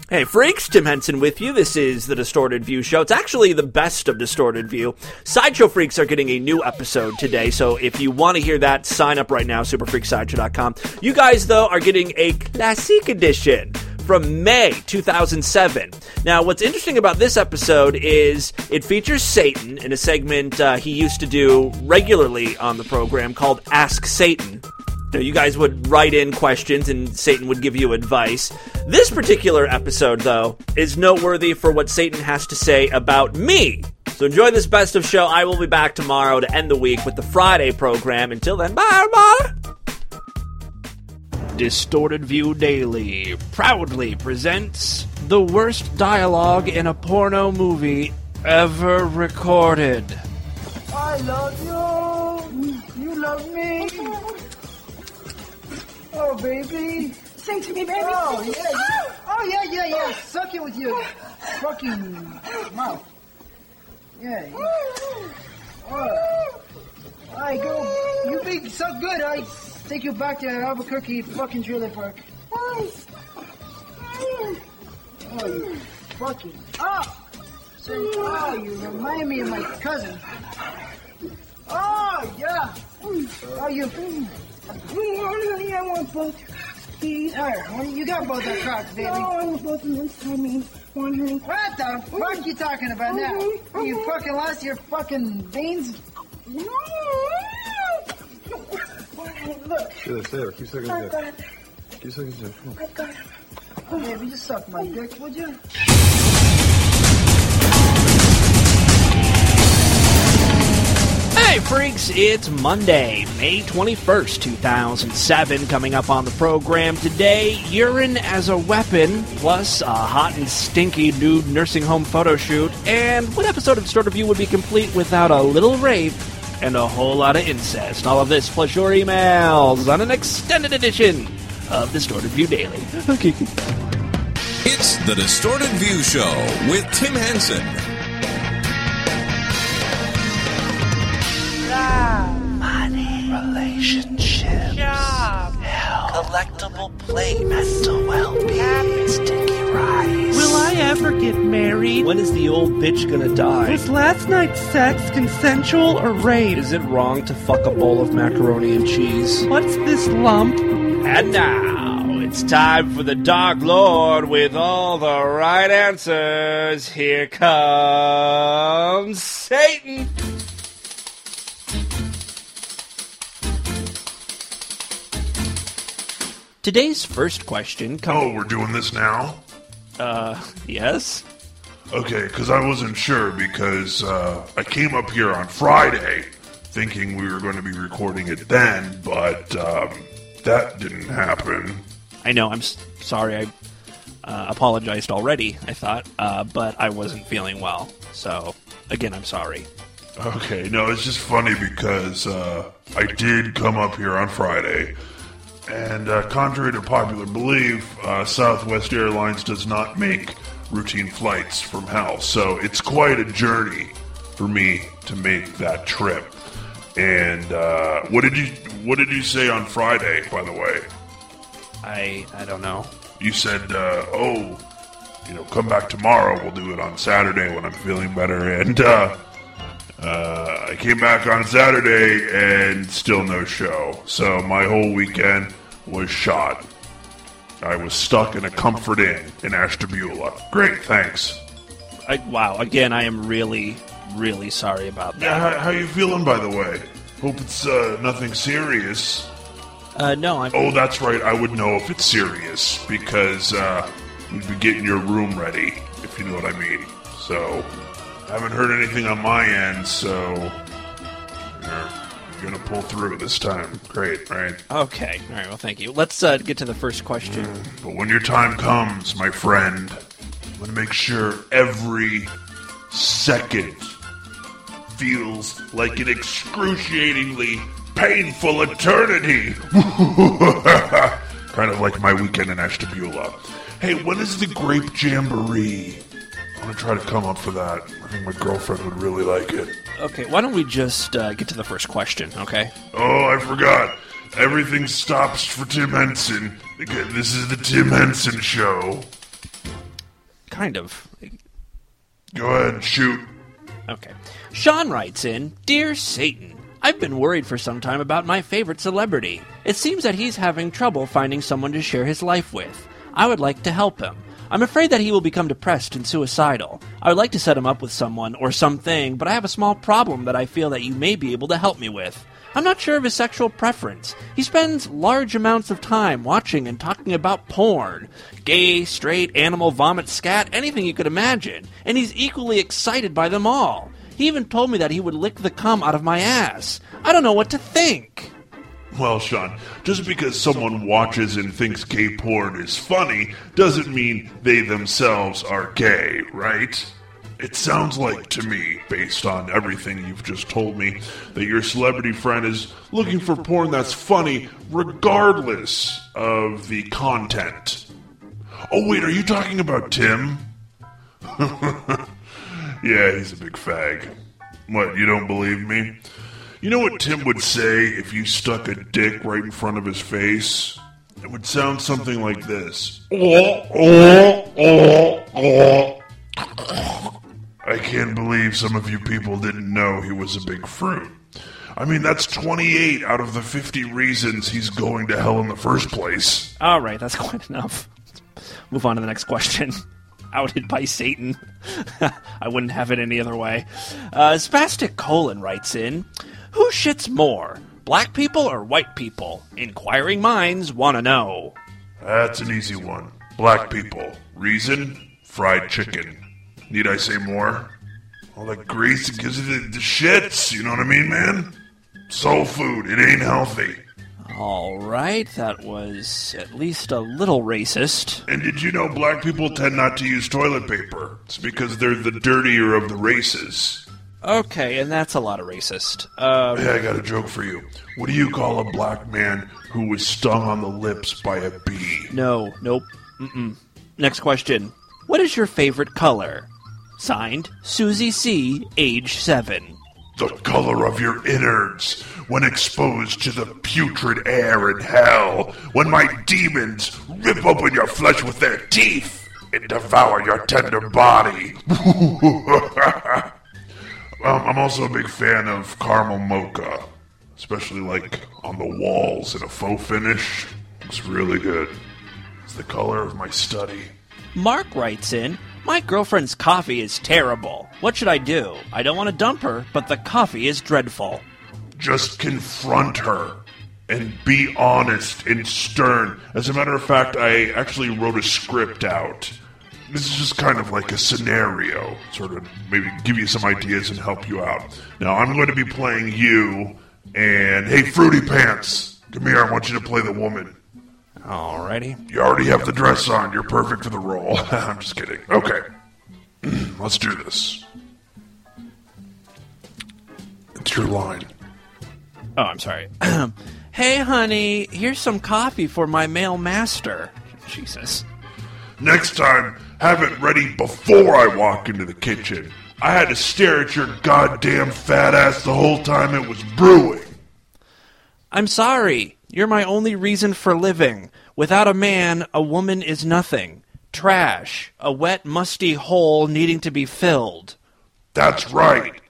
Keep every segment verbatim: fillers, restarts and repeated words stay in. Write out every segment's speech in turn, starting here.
Hey freaks, Tim Henson with you. This is the Distorted View Show. It's actually the best of Distorted View. Sideshow Freaks are getting a new episode today, so if you want to hear that, sign up right now, super freak sideshow dot com. You guys, though, are getting a classic edition from May two thousand seven. Now, what's interesting about this episode is it features Satan in a segment uh, he used to do regularly on the program called Ask Satan. You know, you guys would write in questions and Satan would give you advice. This particular episode, though, is noteworthy for what Satan has to say about me. So enjoy this best of show. I will be back tomorrow to end the week with the Friday program. Until then, bye, bye. Distorted View Daily proudly presents the worst dialogue in a porno movie ever recorded. I love you. You love me. Oh, baby. Say to me, baby. Oh, yeah. Oh, yeah, yeah, yeah. Suck it with your fucking mouth. Yeah. yeah. Oh. All right, go. You big suck good. I take you back to Albuquerque fucking trailer park. Oh, you fucking. Oh. So, oh, you remind me of my cousin. Oh, yeah. Oh, you. I want both. Please. All right, well, you got both the cocks, baby. No, I want both of them inside me. One, honey. What the fuck are you talking about now? Mm-hmm. You fucking lost your fucking veins? No. Look. Stay there, stay there. Keep sucking I his got dick. it. Keep sucking his dick. Come on. I got it. Oh, baby, just suck my dick, would you? Hey freaks, it's Monday, May twenty-first, two thousand seven. Coming up on the program today, urine as a weapon, plus a hot and stinky nude nursing home photo shoot, and what episode of Distorted View would be complete without a little rape and a whole lot of incest. All of this plus your emails on an extended edition of Distorted View Daily. Okay. It's the Distorted View Show with Tim Henson. Money, relationships, job, health, collectible play, mental well-being, sticky rice. Will I ever get married? When is the old bitch gonna die? Was last night's sex consensual or rape? Is it wrong to fuck a bowl of macaroni and cheese? What's this lump? And now, it's time for the Dark Lord with all the right answers. Here comes Satan. Today's first question comes... Oh, we're doing this now? Uh, yes? Okay, because I wasn't sure, because uh, I came up here on Friday thinking we were going to be recording it then, but um, that didn't happen. I know, I'm s- sorry, I uh, apologized already, I thought, uh, but I wasn't feeling well, so, again, I'm sorry. Okay, no, it's just funny because uh, I did come up here on Friday, and uh, contrary to popular belief, uh, Southwest Airlines does not make routine flights from hell, so it's quite a journey for me to make that trip. And uh, what did you what did you say on Friday, by the way? I I don't know. You said, uh, oh, you know, come back tomorrow. We'll do it on Saturday when I'm feeling better. And uh, uh, I came back on Saturday and still no show. So my whole weekend was shot. I was stuck in a Comfort Inn in Ashtabula. Great, thanks. I, wow, again, I am really, really sorry about that. Yeah, how, how you feeling, by the way? Hope it's uh, nothing serious. Uh, no, I'm... Oh, that's right. I would know if it's serious because uh, we'd be getting your room ready, if you know what I mean. So, I haven't heard anything on my end, so you're, you're going to pull through this time. Great, right? Okay. All right, well, thank you. Let's uh, get to the first question. Mm, but when your time comes, my friend, I'm going to make sure every second feels like an excruciatingly painful eternity. Kind of like my weekend in Ashtabula. Hey, when is the Grape Jamboree? I want to try to come up for that. I think my girlfriend would really like it. Okay, why don't we just uh, get to the first question, okay? Oh, I forgot. Everything stops for Tim Henson. This is the Tim Henson Show. kind of. Go ahead, shoot. Okay. Sean writes in, Dear Satan, I've been worried for some time about my favorite celebrity. It seems that he's having trouble finding someone to share his life with. I would like to help him. I'm afraid that he will become depressed and suicidal. I would like to set him up with someone or something, but I have a small problem that I feel that you may be able to help me with. I'm not sure of his sexual preference. He spends large amounts of time watching and talking about porn. Gay, straight, animal, vomit, scat, anything you could imagine. And he's equally excited by them all. He even told me that he would lick the cum out of my ass. I don't know what to think. Well, Sean, just because someone watches and thinks gay porn is funny doesn't mean they themselves are gay, right? It sounds like to me, based on everything you've just told me, that your celebrity friend is looking for porn that's funny regardless of the content. Oh, wait, are you talking about Tim? Yeah, he's a big fag. What, you don't believe me? You know what Tim would say if you stuck a dick right in front of his face? It would sound something like this. Oh, oh, oh, oh. I can't believe some of you people didn't know he was a big fruit. I mean, that's twenty-eight out of the fifty reasons he's going to hell in the first place. All right, that's quite enough. Move on to the next question. Outed by Satan. I wouldn't have it any other way. Uh, Spastic Colon writes in, Who shits more, black people or white people? Inquiring minds want to know. That's an easy one. Black people. Reason? Fried chicken. Need I say more? All that grease, it gives you the, the shits, you know what I mean, man? Soul food, it ain't healthy. All right, that was at least a little racist. And did you know black people tend not to use toilet paper? It's because they're the dirtier of the races. Okay, and that's a lot of racist. Um, Hey, I got a joke for you. What do you call a black man who was stung on the lips by a bee? no, nope, mm-mm. Next question. What is your favorite color? Signed, Susie C., age seven. The color of your innards when exposed to the putrid air in hell, when my demons rip open your flesh with their teeth and devour your tender body. um, I'm also a big fan of caramel mocha, especially like on the walls in a faux finish. It's really good. It's the color of my study. Mark writes in, My girlfriend's coffee is terrible. What should I do? I don't want to dump her, but the coffee is dreadful. Just confront her and be honest and stern. As a matter of fact, I actually wrote a script out. This is just kind of like a scenario, sort of maybe give you some ideas and help you out. Now, I'm going to be playing you, and hey, Fruity Pants, come here, I want you to play the woman. Alrighty. You already have the dress on, you're perfect for the role. I'm just kidding. Okay, let's do this. It's your line. Oh, I'm sorry. Hey, honey, here's some coffee for my male master. Jesus. Next time, have it ready before I walk into the kitchen. I had to stare at your goddamn fat ass the whole time it was brewing. I'm sorry. You're my only reason for living. Without a man, a woman is nothing. Trash. A wet, musty hole needing to be filled. That's right.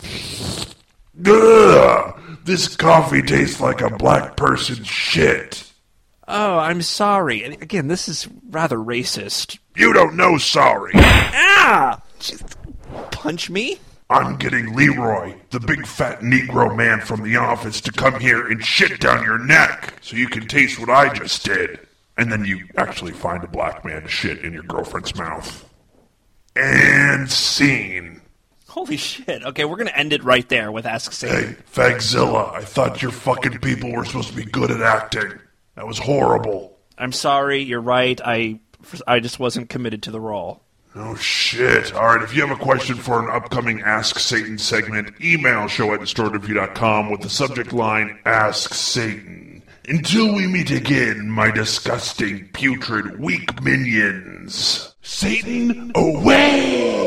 Ugh, this coffee tastes like a black person's shit. Oh, I'm sorry. And again, this is rather racist. You don't know sorry. Ah! Just punch me? I'm getting Leroy, the big fat Negro man from the office, to come here and shit down your neck so you can taste what I just did. And then you actually find a black man to shit in your girlfriend's mouth. And scene. Holy shit. Okay, we're going to end it right there with Ask Satan. Hey, Fagzilla, I thought your fucking people were supposed to be good at acting. That was horrible. I'm sorry, you're right. I, I just wasn't committed to the role. Oh, shit. All right, if you have a question for an upcoming Ask Satan segment, email show at distorted view dot com with the subject line, Ask Satan. Until we meet again, my disgusting, putrid, weak minions. Satan, away!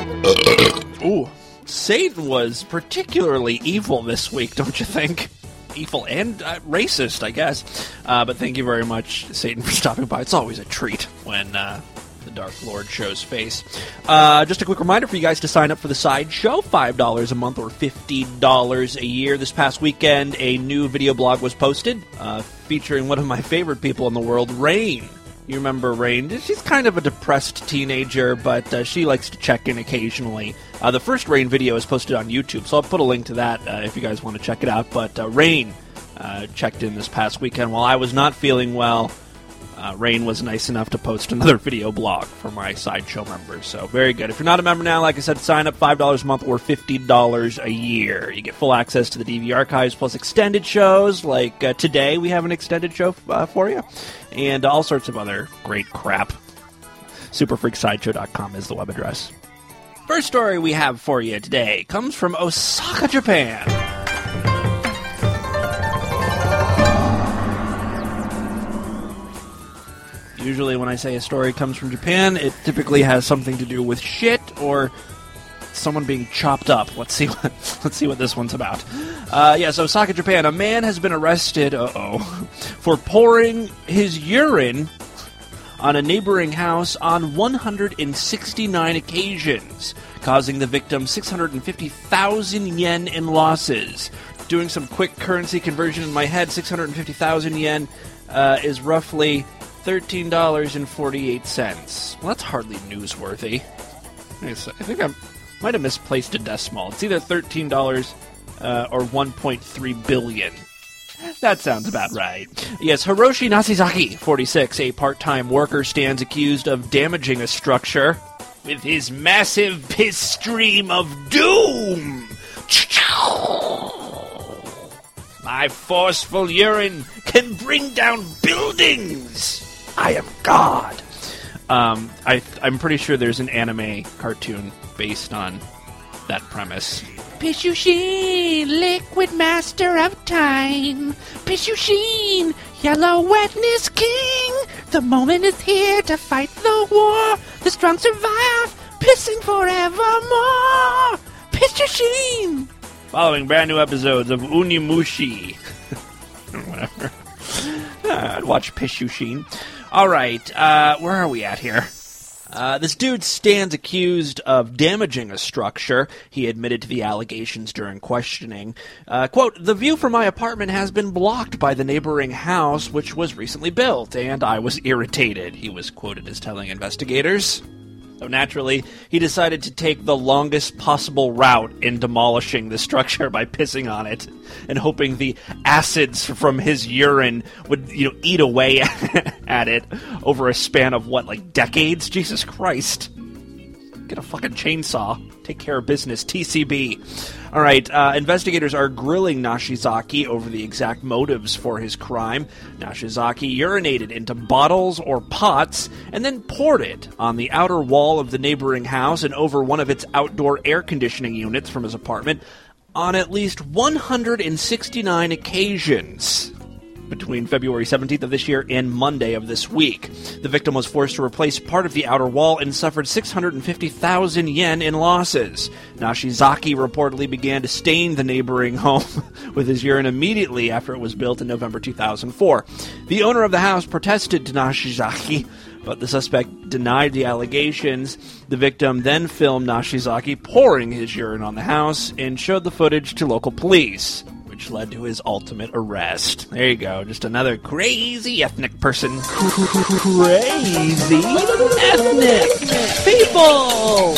Ooh, Satan was particularly evil this week, don't you think? evil and uh, racist, I guess. Uh, but thank you very much, Satan, for stopping by. It's always a treat when uh, the Dark Lord shows face. Uh, just a quick reminder for you guys to sign up for the Sideshow, five dollars a month or fifty dollars a year. This past weekend, a new video blog was posted uh, featuring one of my favorite people in the world, Rain. You remember Rain. She's kind of a depressed teenager, but uh, she likes to check in occasionally. Uh, the first Rain video is posted on YouTube, so I'll put a link to that uh, if you guys want to check it out. But uh, Rain uh, checked in this past weekend while I was not feeling well. Uh, Rain was nice enough to post another video blog for my Sideshow members, so very good. If you're not a member now, like I said, sign up five dollars a month or fifty dollars a year. You get full access to the D V archives, plus extended shows, like uh, today we have an extended show uh, for you, and all sorts of other great crap. super freak sideshow dot com is the web address. First story we have for you today comes from Osaka, Japan. Usually when I say a story comes from Japan, it typically has something to do with shit or someone being chopped up. Let's see what let's see what this one's about. Uh, yes, Osaka, Japan. A man has been arrested, uh-oh, for pouring his urine on a neighboring house on one hundred sixty-nine occasions, causing the victim six hundred fifty thousand yen in losses. Doing some quick currency conversion in my head, six hundred fifty thousand yen uh, is roughly thirteen dollars and forty-eight cents. Well, that's hardly newsworthy. I think I might have misplaced a decimal. It's either thirteen dollars uh, or one point three billion dollars. That sounds about right. Yes, Hiroshi Nashizaki, forty-six, a part-time worker, stands accused of damaging a structure with his massive piss stream of doom. My forceful urine can bring down buildings. I am God. Um, I, I'm pretty sure there's an anime cartoon based on that premise. Pishushin, liquid master of time. Pishushin, yellow wetness king. The moment is here to fight the war. The strong survive, pissing forevermore. Pishushin. Following brand new episodes of Unimushi. Whatever. Uh, I'd watch Pishushin. All right, uh, where are we at here? Uh, this dude stands accused of damaging a structure. He admitted to the allegations during questioning. Uh, quote, "The view from my apartment has been blocked by the neighboring house, which was recently built, and I was irritated," he was quoted as telling investigators. So naturally, he decided to take the longest possible route in demolishing the structure by pissing on it and hoping the acids from his urine would, you know, eat away at it over a span of, what, like decades? Jesus Christ. Get a fucking chainsaw. Take care of business. T C B. All right, uh, investigators are grilling Nashizaki over the exact motives for his crime. Nashizaki urinated into bottles or pots and then poured it on the outer wall of the neighboring house and over one of its outdoor air conditioning units from his apartment on at least one hundred sixty-nine occasions between February seventeenth of this year and Monday of this week. The victim was forced to replace part of the outer wall and suffered six hundred fifty thousand yen in losses. Nashizaki reportedly began to stain the neighboring home with his urine immediately after it was built in November two thousand four. The owner of the house protested to Nashizaki, but the suspect denied the allegations. The victim then filmed Nashizaki pouring his urine on the house and showed the footage to local police, which led to his ultimate arrest. There you go, just another crazy ethnic person. Crazy ethnic people!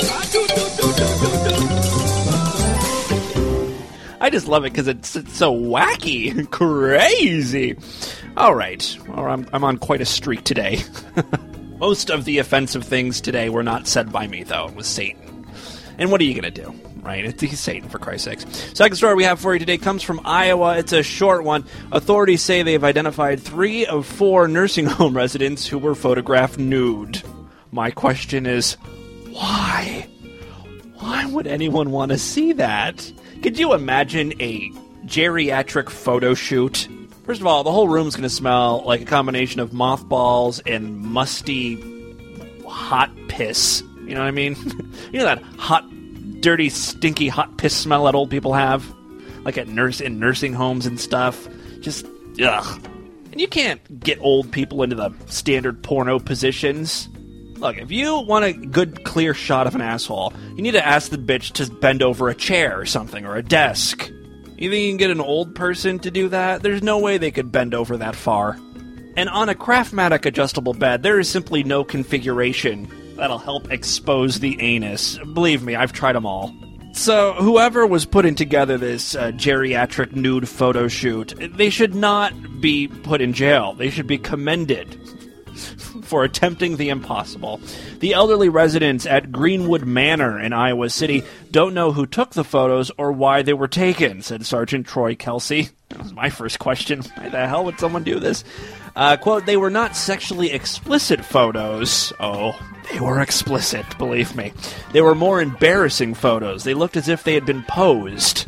I just love it because it's, it's so wacky. Crazy! Alright, well, I'm, I'm on quite a streak today. Most of the offensive things today were not said by me, though. It was Satan. And what are you going to do? Right? It's, he's Satan, for Christ's sakes. Second story we have for you today comes from Iowa. It's a short one. Authorities say they have identified three of four nursing home residents who were photographed nude. My question is, why? Why would anyone want to see that? Could you imagine a geriatric photo shoot? First of all, the whole room's going to smell like a combination of mothballs and musty, hot piss. You know what I mean? You know that hot, dirty, stinky, hot piss smell that old people have? like at nurse in nursing homes and stuff. Just, ugh. And you can't get old people into the standard porno positions. Look, if you want a good, clear shot of an asshole, you need to ask the bitch to bend over a chair or something, or a desk. You think you can get an old person to do that? There's no way they could bend over that far. And on a Craftmatic adjustable bed, there is simply no configuration that'll help expose the anus. Believe me, I've tried them all. So, whoever was putting together this uh, geriatric nude photo shoot, they should not be put in jail. They should be commended for attempting the impossible. The elderly residents at Greenwood Manor in Iowa City don't know who took the photos or why they were taken, said Sergeant Troy Kelsey. That was my first question. Why the hell would someone do this? Uh, quote, they were not sexually explicit photos. Oh, they were explicit, believe me. They were more embarrassing photos. They looked as if they had been posed.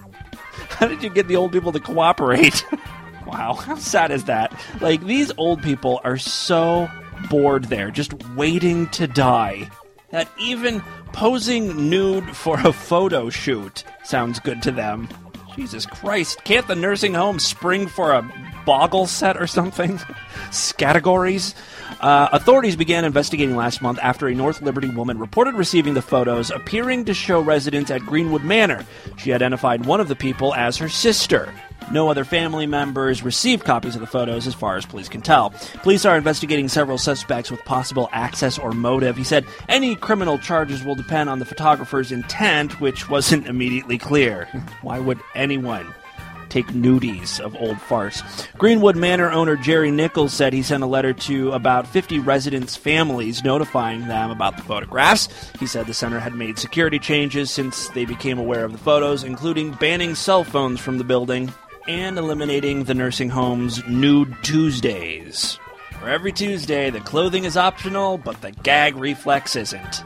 How did you get the old people to cooperate? Wow, how sad is that? Like, these old people are so bored there, just waiting to die, that even posing nude for a photo shoot sounds good to them. Jesus Christ, can't the nursing home spring for a boggle set or something? Categories? Uh, authorities began investigating last month after a North Liberty woman reported receiving the photos appearing to show residents at Greenwood Manor. She identified one of the people as her sister. No other family members received copies of the photos, as far as police can tell. Police are investigating several suspects with possible access or motive. He said any criminal charges will depend on the photographer's intent, which wasn't immediately clear. Why would anyone take nudies of old farts? Greenwood Manor owner Jerry Nichols said he sent a letter to about fifty residents' families notifying them about the photographs. He said the center had made security changes since they became aware of the photos, including banning cell phones from the building and eliminating the nursing home's Nude Tuesdays. For every Tuesday, the clothing is optional, but the gag reflex isn't.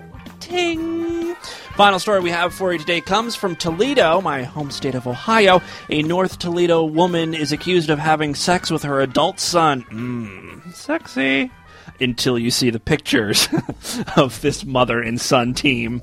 Ting! Final story we have for you today comes from Toledo, my home state of Ohio. A North Toledo woman is accused of having sex with her adult son. Mmm, sexy. Until you see the pictures of this mother and son team.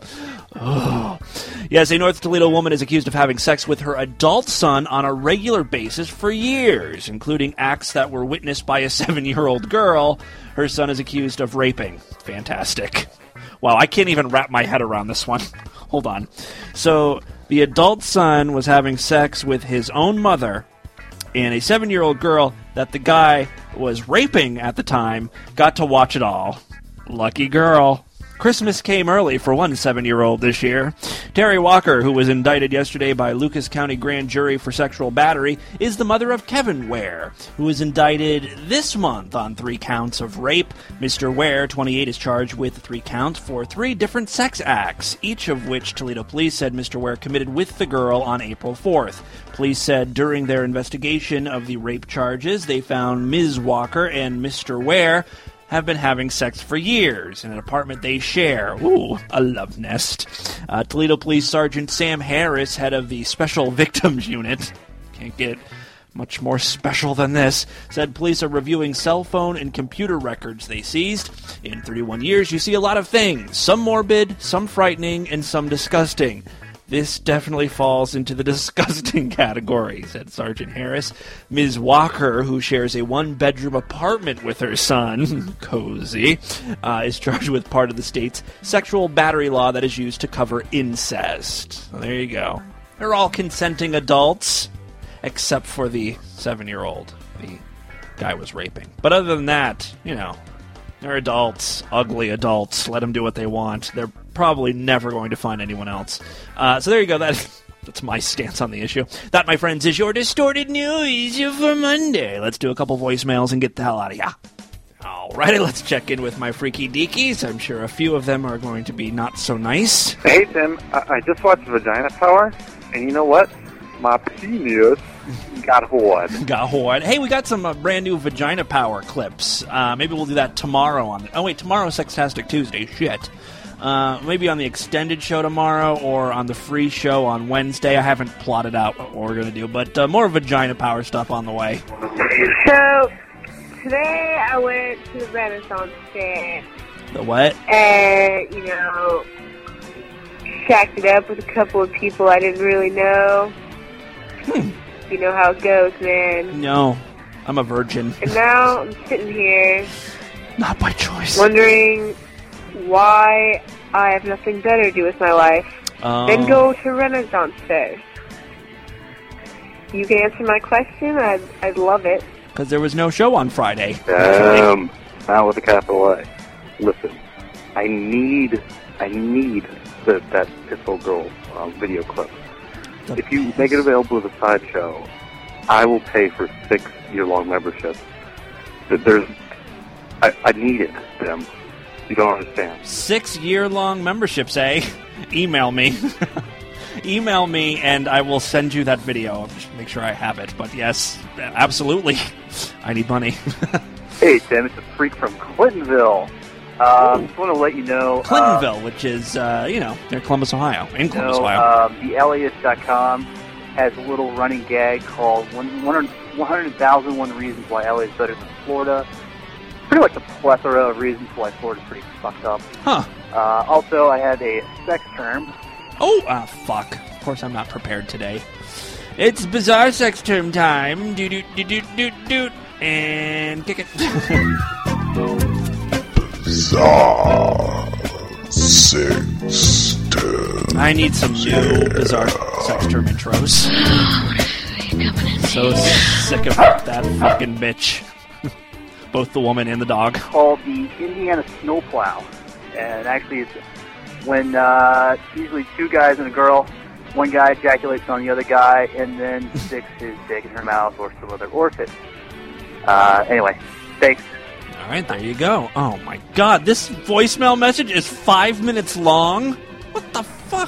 Oh. Yes, a North Toledo woman is accused of having sex with her adult son on a regular basis for years, including acts that were witnessed by a seven-year-old girl. Her son is accused of raping. Fantastic. Wow, I can't even wrap my head around this one. Hold on. So, the adult son was having sex with his own mother, and a seven-year-old girl that the guy was raping at the time got to watch it all. Lucky girl. Christmas came early for one seven-year-old this year. Terry Walker, who was indicted yesterday by Lucas County Grand Jury for sexual battery, is the mother of Kevin Ware, who was indicted this month on three counts of rape. Mister Ware, twenty-eight, is charged with three counts for three different sex acts, each of which Toledo police said Mister Ware committed with the girl on April fourth. Police said during their investigation of the rape charges, they found Miz Walker and Mister Ware have been having sex for years in an apartment they share. Ooh, a love nest. Uh, Toledo Police Sergeant Sam Harris, head of the Special Victims Unit, can't get much more special than this, said police are reviewing cell phone and computer records they seized. In thirty-one years, you see a lot of things. Some morbid, some frightening, and some disgusting. This definitely falls into the disgusting category, said Sergeant Harris. Miz Walker, who shares a one-bedroom apartment with her son, cozy, uh, is charged with part of the state's sexual battery law that is used to cover incest. So there you go. They're all consenting adults, except for the seven-year-old the guy was raping. But other than that, you know, they're adults, ugly adults. Let them do what they want. They're probably never going to find anyone else. Uh, so there you go. That, that's my stance on the issue. That, my friends, is your Distorted News for Monday. Let's do a couple voicemails and get the hell out of here. Alrighty, let's check in with my freaky deakies. I'm sure a few of them are going to be not so nice. Hey, Tim. I, I just watched Vagina Power, and you know what? My penis got hard. Got hard. Hey, we got some uh, brand new Vagina Power clips. Uh, maybe we'll do that tomorrow. On the, oh, wait, tomorrow's Sextastic Tuesday. Shit. Uh, maybe on the extended show tomorrow or on the free show on Wednesday. I haven't plotted out what we're going to do, but uh, more Vagina Power stuff on the way. So, today I went to the Renaissance Fair. The what? And, you know, shacked it up with a couple of people I didn't really know. Hmm. You know how it goes, man. No, I'm a virgin. And now I'm sitting here Not by choice. wondering why I have nothing better to do with my life Oh. than go to Renaissance fairs. You can answer my question. I'd, I'd love it. Because there was no show on Friday. Um, not with a capital A. Listen, I need, I need the, that Pitbull Girl uh, video clip. The If you make it available as a sideshow, I will pay for six year-long memberships. That There's, I, I need it, Tim. You don't understand. Six-year-long memberships, eh? Email me. Email me, and I will send you that video. I'll just make sure I have it. But yes, absolutely. I need money. Hey, Tim, it's a freak from Clintonville. Uh, just want to let you know... Clintonville, uh, which is, uh, you know, near Columbus, Ohio. In Columbus, know, Ohio. Um, the Elias dot com has a little running gag called one hundred thousand one Reasons Why L A is Better Than Florida. Pretty much a plethora of reasons why Florida's pretty fucked up. Huh. Uh, also, I had a sex term. Oh, ah, fuck. Of course I'm not prepared today. It's bizarre sex term time. Do do do do do do. And kick it. Bizarre sex term. I need some new bizarre sex term intros. So sick of that fucking bitch. Both the woman and the dog. Called the Indiana Snowplow. And actually, it's when uh, usually two guys and a girl, one guy ejaculates on the other guy and then sticks his dick in her mouth or some other orifice. Uh, anyway, thanks. All right, there you go. Oh my god, this voicemail message is five minutes long? What the fuck?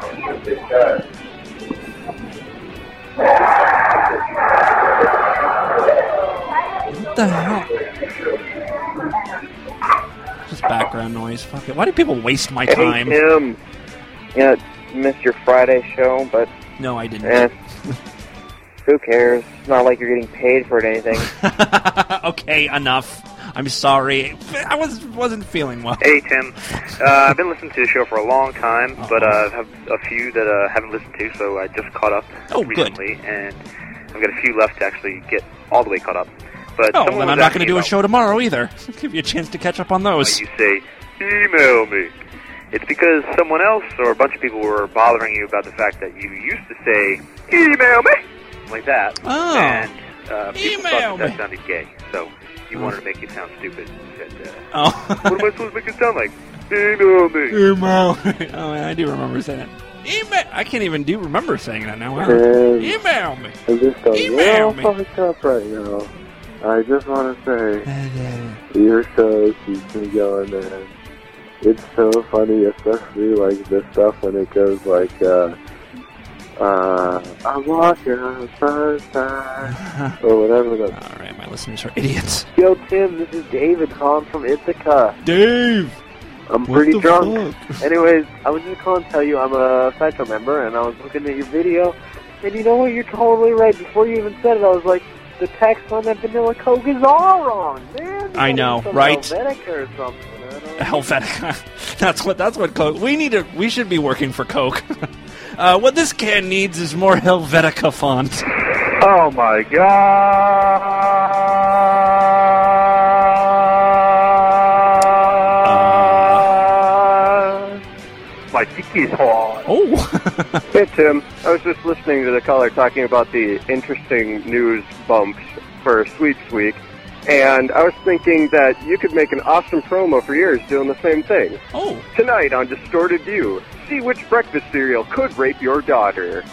What the hell? Just background noise. Fuck it. Why do people waste my time? Hey, Tim. Yeah, missed your Friday show, but... No, I didn't. Eh, who cares? It's not like you're getting paid for it or anything. Okay, enough. I'm sorry. I was, wasn't feeling well. Hey, Tim. Uh, I've been listening to the show for a long time, Uh-oh. but uh, I have a few that I uh, haven't listened to, so I just caught up oh, recently, good. and I've got a few left to actually get all the way caught up. But oh, then I'm not going to do about, a show tomorrow either. I'll give you a chance to catch up on those. You say, email me. It's because someone else or a bunch of people were bothering you about the fact that you used to say, email me, like that. Oh. And uh, people email thought that, me. that sounded gay, so you wanted to make it sound stupid. You said, uh, oh. what am I supposed to make it sound like? Email me. Email me. Oh, man, I do remember saying it. Email. I can't even do remember saying that now. Wow. Um, email me. I'm just going Email real me. fucked up right now. I just want to say, your show keeps me going, man. It's so funny, especially like the stuff when it goes like, uh, uh, I'm walking on the sunshine, or whatever. That's... All right, my listeners are idiots. Yo, Tim, this is David calling from Ithaca. Dave! I'm what pretty the drunk. Fuck? Anyways, I was just calling to tell you I'm a Sideshow member, and I was looking at your video, and you know what? You're totally right. Before you even said it, I was like, the text on that vanilla Coke is all wrong, man. I know, some right? Helvetica or something. Helvetica. That's what. That's what Coke. We need to. We should be working for Coke. uh, what this can needs is more Helvetica font. Oh my god! Uh, my dick is hard. Oh. Hey Tim, I was just listening to the caller talking about the interesting news bumps for Sweeps Week, and I was thinking that you could make an awesome promo for yours doing the same thing. Oh. Tonight on Distorted View, see which breakfast cereal could rape your daughter.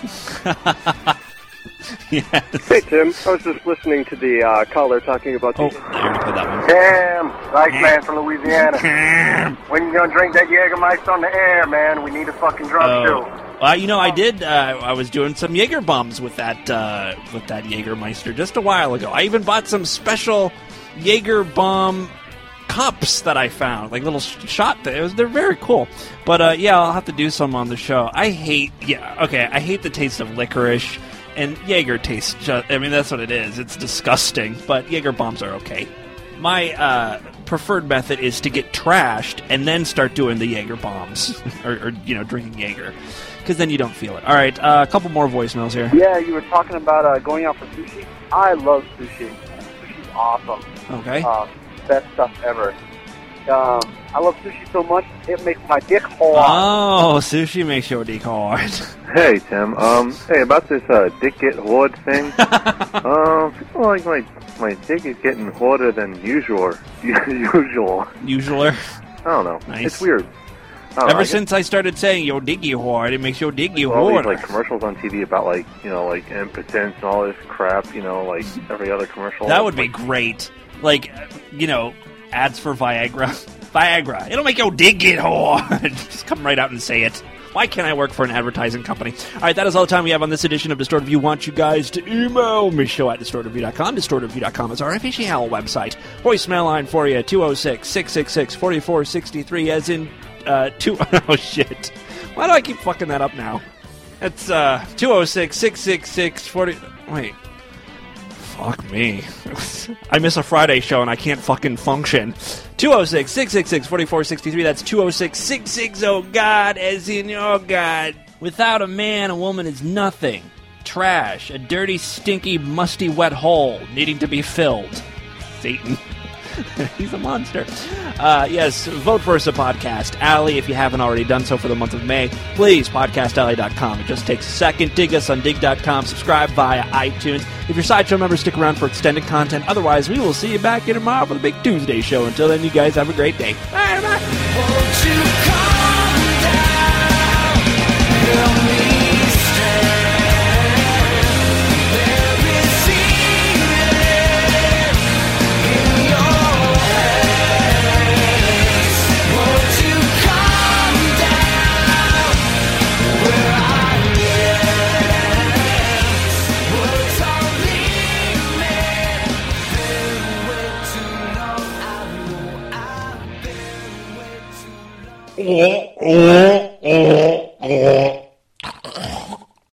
Yes. Hey Tim, I was just listening to the uh, caller talking about the... Oh, I already played that one. Tim, Rice Man from Louisiana. When you gonna drink that Jägermeister on the air, man? We need a fucking drunk Oh. too. Well, you know, I did. Uh, I was doing some Jaeger bombs with that uh, with that Jägermeister just a while ago. I even bought some special Jaeger bomb cups that I found, like little sh- shot. Th- it was, they're very cool. But uh, yeah, I'll have to do some on the show. I hate. Yeah, okay. I hate the taste of licorice, and Jaeger tastes. Just, I mean, that's what it is. It's disgusting. But Jaeger bombs are okay. My uh, preferred method is to get trashed and then start doing the Jaeger bombs, or, or you know, drinking Jaeger. because then you don't feel it. All right, uh, a couple more voicemails here. Yeah, you were talking about uh, going out for sushi. I love sushi. Sushi's awesome. Okay. Uh, best stuff ever. Um, I love sushi so much, it makes my dick hard. Oh, sushi makes your dick hard. Hey, Tim. Um, hey, about this uh, dick get hard thing. um, I feel like my my dick is getting harder than usual. usual. Usualer. I don't know. Nice. It's weird. I don't Ever know, I guess since I started saying your diggy hard, it makes your diggy all these hard. like commercials on T V about like you know like impotence and all this crap. You know, like every other commercial. That would be great. Like, you know, ads for Viagra. Viagra. It'll make your dick get hard. Just come right out and say it. Why can't I work for an advertising company? All right, that is all the time we have on this edition of Distorted View. Want you guys to email me, show at distorted view dot com. distorted view dot com is our official website. Voicemail line for you, two oh six, six six six, four four six three, as in, uh, two, oh shit. Why do I keep fucking that up now? It's, uh, two oh six, six six six, four oh, wait. Fuck me. I miss a Friday show and I can't fucking function. two oh six, six six six, four four six three. That's two oh six, six six oh, God, as in, oh, God. Without a man, a woman is nothing. Trash. A dirty, stinky, musty, wet hole needing to be filled. Satan. He's a monster. Uh, yes, vote for us a Podcast Alley if you haven't already done so for the month of May. Please, podcast alley dot com. It just takes a second. Dig us on dig dot com. Subscribe via iTunes. If you're Sideshow members, stick around for extended content. Otherwise, we will see you back here tomorrow for the Big Tuesday show. Until then, you guys have a great day. Bye, bye. Won't you calm down? Help me. Oh, oh.